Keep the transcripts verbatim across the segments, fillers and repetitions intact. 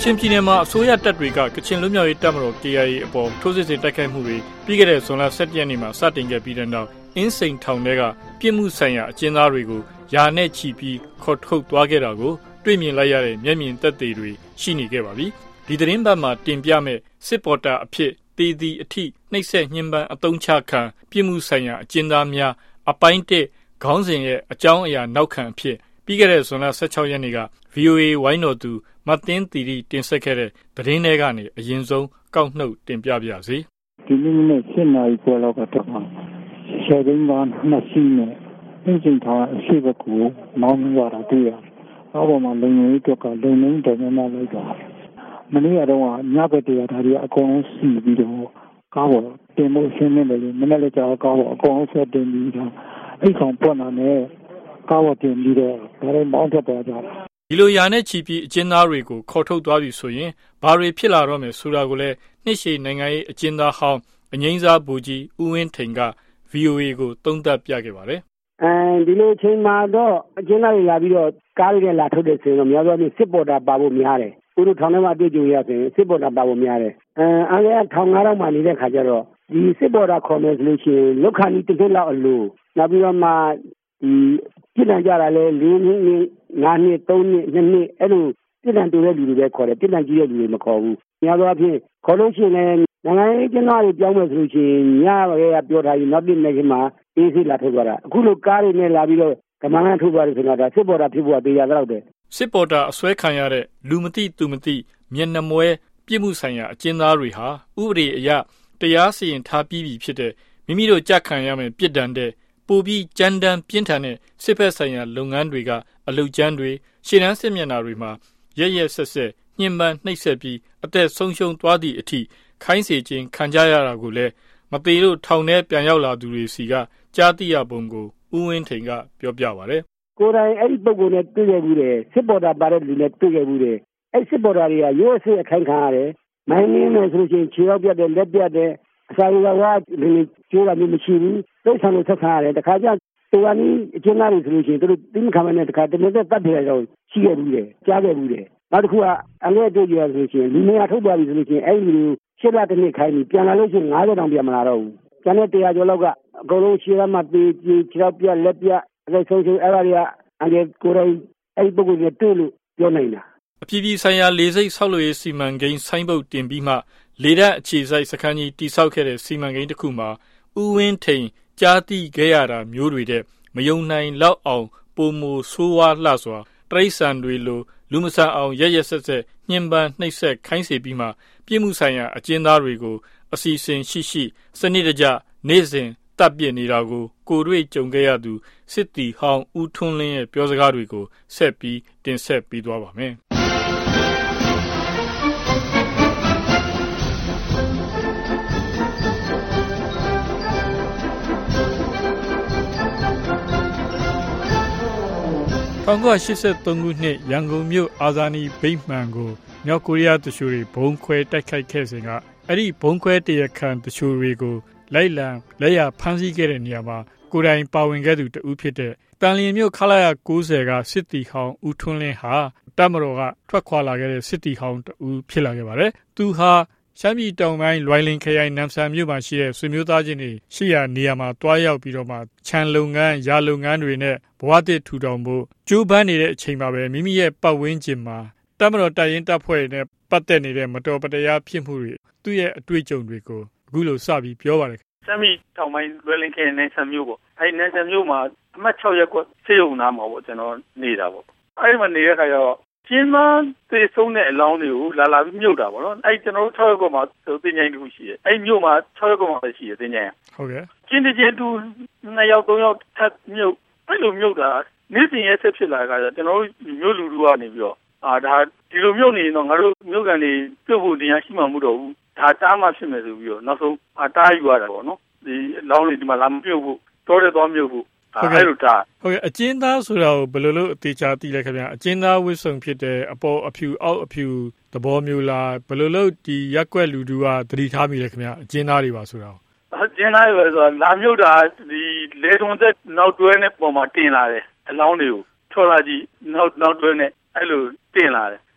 ချင်ပြည်နယ်မှာအစိုးရတပ်တွေကကချင်လူမျိုးရေးတပ်မတော် K I A အပေါ်ထိုးစစ်ဆင်တိုက်ခိုက်မှုတွေပြီးခဲ့တဲ့ဇွန်လ ၁၁ ရက်နေ့မှာစတင်ခဲ့ပြီးတဲ့နောက်အင်းစိန်ထောင်ထဲကပြစ်မှုဆိုင်ရာအကျဉ်းသားတွေကိုယာနဲ့ချီပြီးခေါ်ထုတ်သွားခဲ့တာကိုတွေ့မြင်လိုက်ရတဲ့မျက်မြင်သက်သေတွေရှိနေခဲ့ပါပြီ။ဒီသတင်းပတ်မှာတင်ပြမဲ့စစ်ပေါ်တာအဖြစ်တည်တည်အထိနှိပ်စက်ညှဉ်းပန်းအသုံးချခံပြစ်မှုဆိုင်ရာအကျဉ်းသားများအပိုင်းတစ်ခေါင်းစဉ်ရဲ့အကြောင်းအရာနောက်ခံအဖြစ်ပြီးခဲ့တဲ့ဇွန်လ ၁၆ ရက်နေ့က V O A ဝိုင်းတော်သူမတ်တင်းတီရီတင်ဆက်ခဲ့တဲ့သတင်းတွေကနေအရင်ဆုံးကောက်နှုတ်တင်ပြပါစေ။ဒီနေ့နေ့ရှင်းနာရီကျော်လောက်ကတော့ရှယ်ရင်းကနှစ်စီးနဲ့အင်းစိန်ထောင်အရှိဘကူမောင်းရတာတွေ့ရတယ်။အောက်ပေါ်မှာလုံငုံကြီးကလုံငုံတော်များများလိုက်တာ။မနေ့ကတော့ညဘက်တည်းကဒါတွေအကုန်လုံးစီပြီးတော့ကားပေါ်တင်ဖို့ရှင်းနေတယ်လို့မနေ့လည်းကြောက်ကားပေါ်အကုန်လုံးဆက်တင်ပြီးတော့အဲ့ဆောင်ပွက်လာနဲ့ကားပေါ်တင်ပြီးတော့ဒါလည်းမောင်းထွက်သွားကြတာ။ဒီလိုယာနဲ့ချီပြီးအကျဉ်းသားတွေကိုခေါ်ထုတ်သွားပြီဆိုရင်ဘာတွေဖြစ်လာတော့မယ်ဆိုတာကိုလည်းနှစ်ရှည်နိုင်ငံရေးအကျဉ်းသားဟောင်းအငိမ့်စားဘူကြီးဦးဝင်းထိန်က V O A ကိုသုံးသပ်ပြခဲ့ပါတယ်။အဲဒီလိုချိန်မှာတော့အကျဉ်းသားတွေလာပြီးတော့ကားတွေလာထုတ်တဲ့ဆိုရင်တော့များသောအားဖြင့်စစ်ပေါ်တာပါဖို့များတယ်။သူတို့ထောင်ထဲမှာတွေ့ကြုံရဆိုရင်စစ်ပေါ်တာပါဖို့များတယ်။အဲအန်ကယ်ထောင်ငါးတော့မှနေတဲ့ခါကျတော့ဒီစစ်ပေါ်တာခေါ်မယ်ဆိုလို့ရှိရင်လောက်ခဏီတစ်နှစ်လောက်အလိုနောက်ပြီးတော့မှဒီပြည်နယ်ကြတာလဲလေးနှစ်ငါးနှစ်သုံးနှစ်နှစ်နှစ်အဲ့လိုပြည်နယ်တူတဲ့လူတွေပဲခေါ်တယ်ပြည်နယ်ကြီးတဲ့လူတွေမခေါ်ဘူး။များသောအားဖြင့်ခေါ်လို့ရှိရင်လည်းနိုင်ငံရေးကျင်းသားတွေပြောင်းမယ်ဆိုလို့ရှိရင်ညရဲကပြောထားပြီးနောက်တစ်နေ့ကမှအေးစိလာထုတ်သွားတာအခုလိုကားတွေနဲ့လာပြီးတော့ကမန်းကန်းထုတ်သွားတယ်ဆိုတာဒါစစ်ပေါ်တာဖြစ်ဖို့သေးရတော့တယ်စစ်ပေါ်တာအစွဲခံရတဲ့လူမသိသူမသိမျက်နှာမွဲပြစ်မှုဆိုင်ရာအကျဉ်းသားတွေဟာဥပဒေအရတရားစီရင်ထားပြီးပြီဖြစ်တဲ့မိမိတို့ကြက်ခံရမယ်ပြစ်ဒဏ်တဲ့ပိုပြီးကြမ်းတမ်းပြင်းထန်တဲ့စစ်ဖက်ဆိုင်ရာလုပ်ငန်းတွေကအလုတ်ကျန်းတွေရှေ့တန်းစစ်မျက်နှာတွေမှာရရဆက်ဆက်ညှဉ်းပန်းနှိပ်စက်ပြီးအသက်ဆုံးရှုံးသွားသည့်အထိခိုင်းစေခြင်းခံကြရတာကိုလည်းမသေးလို့ထောင်ထဲပြန်ရောက်လာသူတွေစီကကြားသိရပုံကိုဦးဝင်းထိန်ကပြောပြပါတယ်ကိုယ်တိုင်အဲ့ဒီပုံကိုလည်းတွေ့ခဲ့ဘူးတယ်စစ်ပေါ်တာပါတဲ့လူလည်းတွေ့ခဲ့ဘူးတယ်အဲ့စစ်ပေါ်တာတွေကရိုးစစ်အခိုင်ခံရတယ်မိုင်းနေမယ်ဆိုရင်ခြေရောက်ပြတ်တယ်လက်ပြတ်တယ်အစာရဝါကျိုးတာမျိုးမရှိဘူးသိဆန်လို့ဆက်ခါရတယ်တခါကျတူကနီးအကျဉ်းသားတွေဆိုလို့ရှိရင်တို့တင်းခါမနဲ့တခါတနေ့သက်တတ်တယ်တော့ရှိခဲ့ဘူးတယ်ကြားခဲ့ဘူးတယ်နောက်တစ်ခုကအငဲ့တွေ့ကြရဆိုလို့ရှိရင်လူနေရာထုတ်သွားပြီဆိုလို့ရှိရင်အဲ့ဒီလူရှစ်လတစ်နှစ်ခိုင်းပြီးပြန်လာလို့ရှိရင်ငါးဆယ်တောင်ပြန်မလာတော့ဘူးကျန်တဲ့တရားကျော်လောက်ကအကုန်လုံးရှေ့ကမှတေးကြီးခြေတော့ပြက်လက်ပြက်အဲ့ဆုံးဆုံးအဲ့ဒါတွေကအငဲ့ကိုယ်တိုင်အဲ့ဒီပုဂ္ဂိုလ်တွေတွေ့လို့ပြောနိုင်တာအပြည်ပြည်ဆိုင်ရာလေဆိပ်ဆောက်လုပ်ရေးစီမံကိန်းဆိုင်းဘုတ်တင်ပြီးမှလေတပ်အခြေစိုက်စခန်းကြီးတိစောက်ခဲ့တဲ့စီမံကိန်းတစ်ခုမှာဥဝင်းထိန်ကြားသိခဲ့ရတာမျိုးတွေတဲ့မယုံနိုင်လောက်အောင်ပုံမူဆိုးဝါးလှစွာတရိษံတွေလိုလူမဆန်အောင်ရရဆက်ဆက်ညှဉ်းပန်းနှိပ်စက်ခိုင်းစေပြီးမှပြစ်မှုဆိုင်ရာအကျဉ်းသားတွေကိုအစီအစဉ်ရှိရှိစနစ်တကျနေ့စဉ်တပ်ပြစ်နေတာကိုကိုယ်တွေ့ကြုံခဲ့ရသူစစ်တီဟောင်းဦးထွန်းလင်းရဲ့ပြောစကားတွေကိုဆက်ပြီးတင်ဆက်ပြီးသွားပါမယ်၁၉၈၃ ခုနှစ်ရန်ကုန်မြို့အာဇာနည်ဗိမာန်ကိုမြောက်ကိုရီးယားတချို့တွေဘုံခွဲတိုက်ခိုက်ခဲ့စဉ်ကအဲ့ဒီဘုံခွဲတရားခံတချို့တွေကိုလိုက်လံလက်ရဖမ်းဆီးခဲ့တဲ့နေရာမှာကိုယ်တိုင်ပါဝင်ခဲ့သူတဦးဖြစ်တဲ့တန်လျင်မြို့ခလာရ၉၀ကစစ်တီဟောင်းဦးထွန်းလင်းဟာတပ်မတော်ကထွက်ခွာလာခဲ့တဲ့စစ်တီဟောင်းတဦးဖြစ်လာခဲ့ပါတယ်။သူဟာရှမ်းပြည်တောင်ပိုင်းလွိုင်လင်ခရိုင်နမ်ဆန်မြို့မှာရှိတဲ့ဆွေမျိုးသားချင်းတွေရှိရာနေရာမှာတွားရောက်ပြီးတော့မှခြံလုပ်ငန်းရာလုပ်ငန်းတွေနဲ့ဘဝသစ်ထူထောင်ဖို့ကြိုးပမ်းနေတဲ့အချိန်မှာပဲမိမိရဲ့ပတ်ဝန်းကျင်မှာတပ်မတော်တပ်ရင်းတပ်ဖွဲ့တွေနဲ့ပတ်သက်နေတဲ့မတော်မတရားဖြစ်မှုတွေသူ့ရဲ့အတွေ့အကြုံတွေကိုအခုလိုစပြီးပြောပါတယ်ရှမ်းပြည်တောင်ပိုင်းလွိုင်လင်ခရိုင်နမ်ဆန်မြို့ပေါ့အဲဒီနမ်ဆန်မြို့မှာအမှတ်၆ရပ်ကွက်စေယုံနာမှာပေါ့ကျွန်တော်နေတာပေါ့အဲဒီမှာနေတဲ့ခါကျတော့ကျင်းမသေဆုံးတဲ့အလောင်းတွေကိုလာလာပြီးမြုပ်တာပေါ့နော်အဲ့ကျွန်တော်တို့၆ရက်ကွက်မှာတင်ញိုင်းတူရှိတယ်အဲ့မြို့မှာ၆ရက်ကွက်မှာပဲရှိတယ်တင်ញိုင်းဟုတ်ကဲ့ကျင်းတကျင်းတူနှစ်ယောက်သုံးယောက်ထပ်မြုပ်အဲ့လိုမြုပ်တာနေ့စဉ်ရက်ဆက်ဖြစ်လာကြတယ်ကျွန်တော်တို့မြို့လူလူကနေပြီးတော့အာဒါဒီလိုမြုပ်နေရင်တော့ငါတို့မြို့ကန်တွေပြုတ်ဖို့တရားရှိမှမဟုတ်တော့ဘူးဒါတားမှဖြစ်မယ်ဆိုပြီးတော့နောက်ဆုံးအတားယူရတာပေါ့နော်ဒီအလောင်းတွေဒီမှာလာမပြုတ်ဖို့တော်တယ်သွားမြုပ်ဖို့အဲ့လိုတာဟုတ်ကဲ့အကျဉ်းသားဆိုတာကိုဘယ်လိုလုပ်အသေးချာသိလဲခင်ဗျာအကျဉ်းသားဝိဆုံဖြစ်တဲ့အပေါ်အဖြူအောက်အဖြူသဘောမျိုးလားဘယ်လိုလုပ်ဒီရက်ကွက်လူတူကသတိထားမိလဲခင်ဗျာအကျဉ်းသားတွေပါဆိုတာအကျဉ်းသားတွေဆိုတာလာမြုပ်တာဒီလေထုံသက်နောက်တွဲနဲ့ပုံမှာတင်လာတယ်အလောင်းတွေကိုထော်လာကြည့်နောက်နောက်တွဲနဲ့အဲ့လိုတင်လာတယ်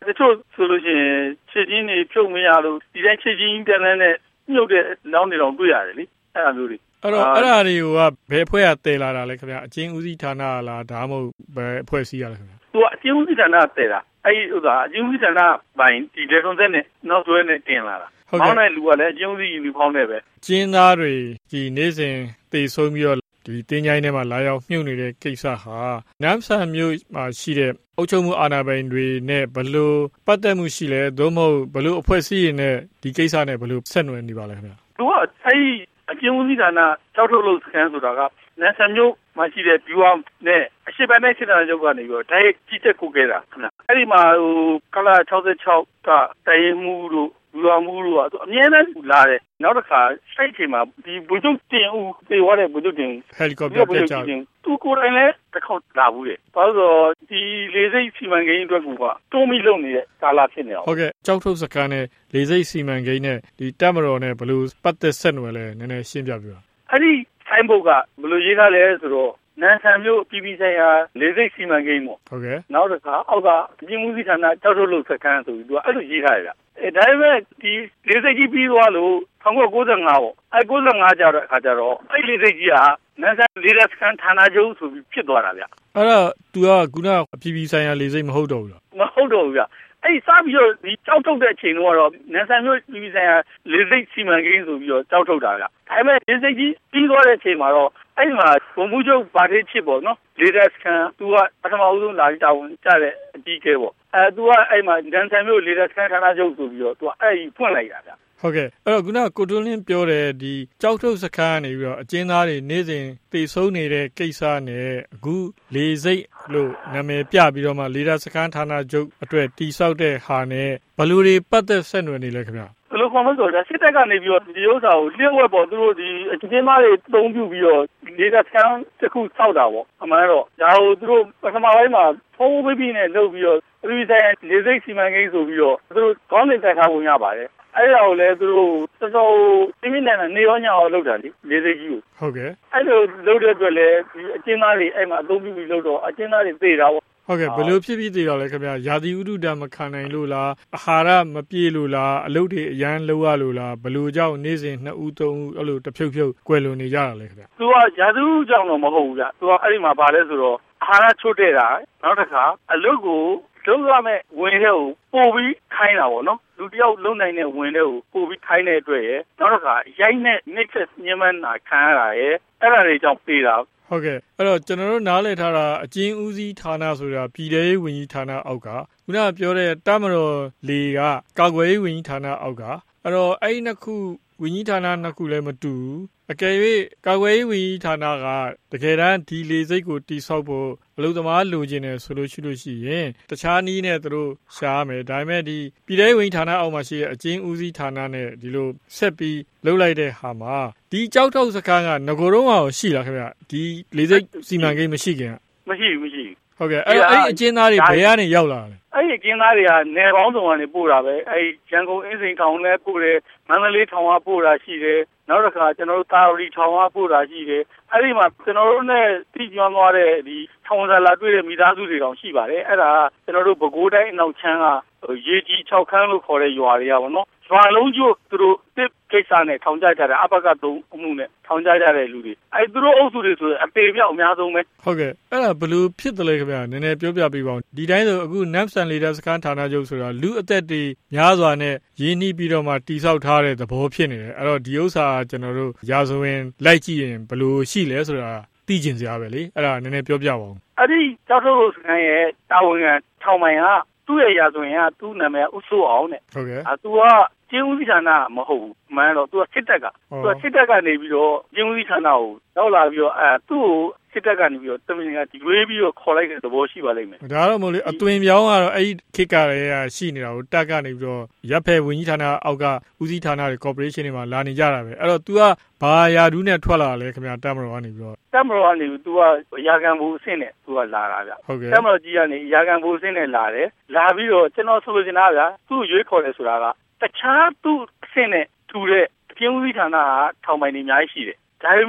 တချို့ဆိုလို့ရှိရင်ခြေချင်းတွေဖြုတ်မရလို့ဒီတိုင်းခြေချင်းတန်းတန်းနဲ့မြုပ်တဲ့လောင်းတွေတော့တွေ့ရတယ်လေအဲ့လိုမျိုးတွေအဲ့တော့အဲ့ဒါတွေကဘယ်ဖွဲ့ကတည်လာတာလဲခင်ဗျအချင်းဦးစီးဌာနလားဒါမှမဟုတ်ဘယ်အဖွဲ့အစည်းရလဲခင်ဗျသူကအချင်းဦးစီးဌာနတည်တာအဲ့ဥသာအချင်းဦးစီးဌာနပိုင်းဒီလေကွန်ဆက်နဲ့နောက်တွဲနဲ့တင်လာတာမောင်းတဲ့လူကလည်းအချင်းဦးစီးယူနီဖောင်းနဲ့ပဲကျင်းသားတွေဒီနေ့စဉ်တည်ဆုံးပြီးတော့ဒီတင်းချိုင်းထဲမှာလာရောက်မြုပ်နေတဲ့ကိစ္စဟာနမ်ဆန်မြို့မှာရှိတဲ့အုပ်ချုပ်မှုအာဏာပိုင်တွေနဲ့ဘလို့ပတ်သက်မှုရှိလဲသို့မဟုတ်ဘလို့အဖွဲ့အစည်းတွေနဲ့ဒီကိစ္စနဲ့ဘလို့ဆက်နွယ်နေပါလဲခင်ဗျသူကအဲ့အကျဉ်းဦးစီးဌာနကြောက်ထုတ်လို့စကန်ဆိုတာကနမ်ဆန်မြို့မှာရှိတဲ့ view နဲ့အရှိပိုင်းနဲ့စစ်တပ်ချုပ်ကနေပြီးတော့ဓာတ်ကြီးချက်ကိုခဲ့တာခင်ဗျအဲ့ဒီမှာဟိုကလာ၆၆ကတိုင်မှုတို့လူတော်မှုတို့ကအမြဲတမ်းလာတယ်နောက်တစ်ခါစိတ်ချိန်မှာဒီဘုံကျုပ်တင်ဦးပြေသွားတဲ့ဘုံကျုပ်တင်ဟယ်လီကော်ပတာပြချသူကိုယ်တိုင်လည်းတစ်ခေါက်လာဘူးလေဘာလို့ဆိုဒီလေစိတ်စီမံကိန်းအတွက်ကူကတွန်းပြီးလုပ်နေတဲ့ကာလဖြစ်နေအောင်ဟုတ်ကဲ့ကြောက်ထုတ်စကန်နဲ့လေစိတ်စီမံကိန်းနဲ့ဒီတပ်မတော်နဲ့ဘယ်လိုပတ်သက်ဆက်နွယ်လဲနည်းနည်းရှင်းပြပြပါအဲ့ဒီဆိုင်ဘုတ်ကဘယ်လိုရေးထားလဲဆိုတော့နန်ဆန်မျိုးပြည်ပြည်ဆိုင်ရာလေစိတ်စီမံကိန်းပေါ့ဟုတ်ကဲ့နောက်တစ်ခါအောက်ကပြည်မှုစီဌာနကြောက်ထုတ်လို့စကန်ဆိုပြီးသူကအဲ့လိုရေးထားတယ်ဗျအဲဒါပေမဲ့ဒီလေစိတ်ကြီးပြီးသွားလို့၁၉၉၅ပေါ့အဲ၉၅ကျတော့အခါကျတော့အဲ့လေစိတ်ကြီးကနန်ဆန်လေဒါစကန်ဌာနချုပ်ဆိုပြီးဖြစ်သွားတာဗျအဲ့တော့ तू ကခုနအပြည်ပြည်ဆိုင်ရာလေစိတ်မဟုတ်တော့ဘူးလားမဟုတ်တော့ဘူးဗျအဲ့စပြီးတော့ဒီကြောက်ထုတ်တဲ့အချိန်တော့နန်ဆန်မျိုးပြည်ပြည်ဆိုင်ရာလေစိတ်စီမံကိန်းဆိုပြီးတော့ကြောက်ထုတ်တာဗျဒါပေမဲ့လေစိတ်ကြီးပြီးသွားတဲ့အချိန်မှာတော့အဲ့ဒီမှာဘုံမှုချုပ်ဗာတိချစ်ပေါ့နော်လေဒါစကန် तू ကပထမဦးဆုံးလာတာဝန်ကျတဲ့အကြီးကဲပေါ့အဲ तू ကအဲ့မှာနန်ဆန်မျိုးလေဒါစကန်ဌာနချုပ်ဆိုပြီးတော့ तू အဲ့ဒီဖွင့်လိုက်တာဗျဟုတ်ကဲ့အဲ့တော့ခုနကကိုတွန်းလင်းပြောတဲ့ဒီကြောက်ထုတ်စခန်းကနေပြီးတော့အကျဉ်းသားတွေနေ့စဉ်တည်ဆုံးနေတဲ့ကိစ္စနဲ့အခုလေစိတ်လို့နာမည်ပြပြီးတော့မှလေဒါစခန်းဌာနချုပ်အတွက်တိဆောက်တဲ့ဟာနဲ့ဘယ်လိုတွေပတ်သက်ဆက်နွယ်နေလဲခင်ဗျဘယ်လိုခေါ်မလဲဆိုတော့စစ်တပ်ကနေပြီးတော့ဒီဥစ္စာကိုလျှို့ဝှက်ပေါ့သူတို့ဒီအကျဉ်းသားတွေတုံးပြပြီးတော့လေဒါစခန်းတစ်ခုဆောက်တာပေါ့အမှန်တော့ဒါကိုသူတို့ပထမပိုင်းမှာဖုန်းပေးပြီးနဲ့လုပ်ပြီးတော့ပြည်ဆိုင်လေစိတ်စီမံကိန်းဆိုပြီးတော့သူတို့ခေါင်းစဉ်တက်ထားပုံရပါတယ်အဲ့ဒါကိုလည်းသူတို့တော်တော်ပြင်းပြင်းထန်ထန်နေရောညရောလုပ်တာလေလေစိတ်ကြီးကိုဟုတ်ကဲ့အဲ့လိုလုပ်တဲ့အတွက်လည်းဒီအကျဉ်းသားတွေအဲ့မှာအသုံးပြုပြီးလုပ်တော့အကျဉ်းသားတွေသေတာပေါ့ဟုတ်ကဲ့ဘယ်လိုဖြစ်ပြီးသေးတော့လဲခင်ဗျာယာတိဥဒုဒမခံနိုင်လို့လားအာဟာရမပြည့်လို့လားအလုပ်တွေအရန်လုပ်ရလို့လားဘယ်လိုကြောင့်နေ့စဉ်နှစ်ဦးသုံးဦးအဲ့လိုတဖြုတ်ဖြုတ်ကွယ်လွန်နေကြတာလဲခင်ဗျာသူကယာတိဥကြောင့်တော့မဟုတ်ဘူးဗျသူကအဲ့ဒီမှာဗာလဲဆိုတော့အာဟာရချို့တဲ့တာနောက်တစ်ခါအလုပ်ကိုလုံးဝမဲ့ဝင်တဲ့ကိုပို့ပြီးခိုင်းတာပေါ့နော်လူတယောက်လုံးနိုင်တဲ့ဝင်တဲ့ကိုပို့ပြီးခိုင်းတဲ့အတွက်ရယ်နောက်တစ်ခါရိုက်နဲ့နှိမ့်ဆက်ညှဉ်းပန်းတာခံရတာရယ်အဲ့ဒါတွေကြောင့်ပြေးတာဟုတ်ကဲ့အဲ့တော့ကျွန်တော်တို့နားလည်ထားတာအကျဉ်းဦးစီးဌာနဆိုတာပြည်ထရေးဝန်ကြီးဌာနအောက်ကခုနကပြောတဲ့တမတော်လေကကာကွယ်ရေးဝန်ကြီးဌာနအောက်ကအဲ့တော့အဲ့ဒီနှစ်ခုဝန်ကြီးဌာနနှစ်ခုလည်းမတူဘူးအကယ်၍ကာကွယ်ရေးဝန်ကြီးဌာနကတကယ်တမ်းဒီလေစိတ်ကိုတိဆောက်ဖို့အလုပ်သမားလိုချင်တယ်ဆိုလို့ရှိလို့ရှိရင်တခြားနည်းနဲ့သူတို့ရှားမယ်ဒါပေမဲ့ဒီပြည်ထောင်ဝန်ကြီးဌာနအောက်မှာရှိတဲ့အကျဉ်းဦးစီးဌာနနဲ့ဒီလိုဆက်ပြီးလှုပ်လိုက်တဲ့ဟာမှာဒီကြောက်ထုတ်စခန်းကငကိုတော့အောင်ရှိလားခင်ဗျဒီလေစိတ်စီမံကိန်းမရှိခင်မရှိဘူးမရှိဘူးဟုတ်ကဲ့အဲ့အဲ့အကျဉ်းသားတွေဘယ်ကနေရောက်လာလဲအဲ့ဒီအကျဉ်းသားတွေကနေပေါင်းစုံကနေပို့တာပဲအဲ့ရန်ကုန်အင်းစိန်ထောင်လည်းပို့တယ်မန္တလေးထောင်ကပို့တာရှိတယ်နောက်တစ်ခါကျွန်တော်တို့တာရီထောင်ကပို့တာရှိတယ်အဲ့ဒီမှာကျွန်တော်တို့နဲ့တိကျွမ်းသွားတဲ့ဒီထောင်ဆလာတွေ့တဲ့မိသားစုတွေတောင်ရှိပါတယ်အဲ့ဒါကျွန်တော်တို့ပဲခူးတိုင်းအနောက်ချမ်းကရေကြီး၆ခန်းလို့ခေါ်တဲ့ရွာတွေကပေါ့နော်ရွာလုံးကျို့သူတို့တစ်ကိစ္စနဲ့ထောင်ကြကြတယ်အပကသုံးအမှုနဲ့ထောင်ကြကြတဲ့လူတွေအဲ့သူတို့အုပ်စုတွေဆိုအပေမြောက်အများဆုံးပဲဟုတ်ကဲ့အဲ့ဒါဘယ်လိုဖြစ်တယ်လဲခင်ဗျာနည်းနည်းပြောပြပေးပါဦးဒီတိုင်းဆိုအခု နမ်ဆန် လေဒါစခန်းဌာနချုပ်ဆိုတာလူအသက်တွေများစွာနဲ့ရင်းနှီးပြီးတော့မှတိဆောက်ထားတဲ့သဘောဖြစ်နေတယ်အဲ့တော့ဒီဥစ္စာကျွန်တော်တို့ရာဇဝင်လိုက်ကြည့်ရင်ဘယ်လိုရှိလဲဆိုတာသိကျင်စရာပဲလေအဲ့ဒါနည်းနည်းပြောပြပါဦးအဲ့ဒီကြောက်ထုတ်စခန်းရဲ့တာဝန်ခံထောင်ပိုင်ကသူ့ရဲ့ရာဇဝင်ကသူ့နာမည်ဥဆိုးအောင်တဲ့ဟုတ်ကဲ့အဲသူကကျင်းဦးစီးဌာနမဟုတ်ဘူးမှန်တော့သူကစစ်တပ်ကသူကစစ်တပ်ကနေပြီးတော့ကျင်းဦးစီးဌာနကိုရောက်လာပြီးတော့အဲသူ့ကိုစစ်တပ်ကနေပြီးတော့တမင်ကဒီဝေးပြီးတော့ခေါ်လိုက်တဲ့သဘောရှိပါလိမ့်မယ်ဒါတော့မဟုတ်လေအသွင်ပြောင်းကတော့အဲ့ဒီခေတ်ကလည်းရှိနေတာကိုတပ်ကနေပြီးတော့ရပ်ဖက်ဝန်ကြီးဌာနအောက်ကဦးစီးဌာနတွေ corporation တွေမှာလာနေကြတာပဲအဲ့တော့ तू ကဘာယာဒူးနဲ့ထွက်လာလဲခင်ဗျာတပ်မတော်ကနေပြီးတော့တပ်မတော်ကနေပြီး तू ကရာခံဘူးအဆင့်နဲ့ तू ကလာတာဗျတပ်မတော်ကြီးကနေရာခံဘူးအဆင့်နဲ့လာတယ်လာပြီးတော့ကျွန်တော်ဆိုလို့ရှင်တာဗျာသူ့ရွေးခေါ်တယ်ဆိုတာကတခြားသူ့အဆင့်နဲ့ထူတဲ့အကျဉ်းဦးစီးဌာနကထောင်ပိုင်နေအများကြီးရှိတယ်ဒါပေမဲ့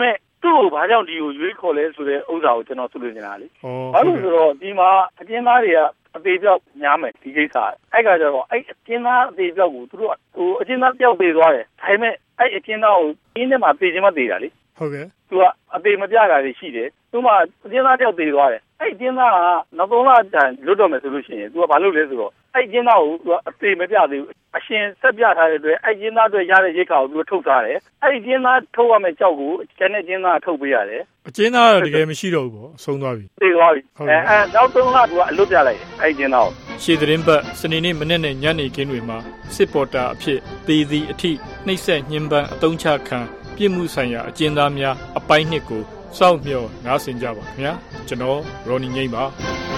သူ့ကိုဘာကြောင့်ဒီကိုရွေးခေါ်လဲဆိုတဲ့ဥစ္စာကိုကျွန်တော်ဆွေးနွေးနေတာလေဘာလို့ဆိုတော့ဒီမှာအကျဉ်းသားတွေကအသေးပြောက်များမယ်ဒီကိစ္စအဲ့ကကြတော့အဲ့အကျဉ်းသားအသေးပြောက်ကိုသူတို့ဟိုအကျဉ်းသားပြောက်သေးသွားတယ်ဒါပေမဲ့အဲ့အကျဉ်းသားကိုအင်းထဲမှာသေခြင်းမသေးတာလေဟုတ်ကဲ့သူကအသေးမပြတာတွေရှိတယ်သူမှအကျဉ်းသားပြောက်သေးသွားတယ်အဲ့အကျဉ်းသားကနောက်သုံးလတန်လွတ်တော့မယ်ဆိုလို့ရှိရင်သူကဘာလုပ်လဲဆိုတော့အဲ့အကျဉ်းသားကိုသူကအသေးမပြသေးဘူးအရှင်ဆက်ပြထားတဲ့အတွက်အဲ့ကျင်းသားတွေရတဲ့ရိတ်ခါကိုသူထုတ်ထားတယ်အဲ့ကျင်းသားထုတ်ရမယ့်ကြောက်ကိုကျန်တဲ့ကျင်းသားထုတ်ပေးရတယ်အကျဉ်းသားကတကယ်မရှိတော့ဘူးပေါ့ဆုံးသွားပြီသိသွားပြီအဲအဲနောက်သုံးလသူကအလွတ်ပြလိုက်တယ်အဲ့ကျင်းသားကိုရှေ့သတင်းပတ်စနေနေ့မနေ့နဲ့ညနေခင်းတွေမှာစစ်ပေါ်တာအဖြစ်သေသည်အထိနှိပ်စက်ညှဉ်းပန်းအသုံးချခံပြစ်မှုဆိုင်ရာအကျဉ်းသားများအပိုင်းနှစ်ကိုစောင့်မျှော်နားဆင်ကြပါခင်ဗျာကျွန်တော်ရော်နီငိမ့်ပါ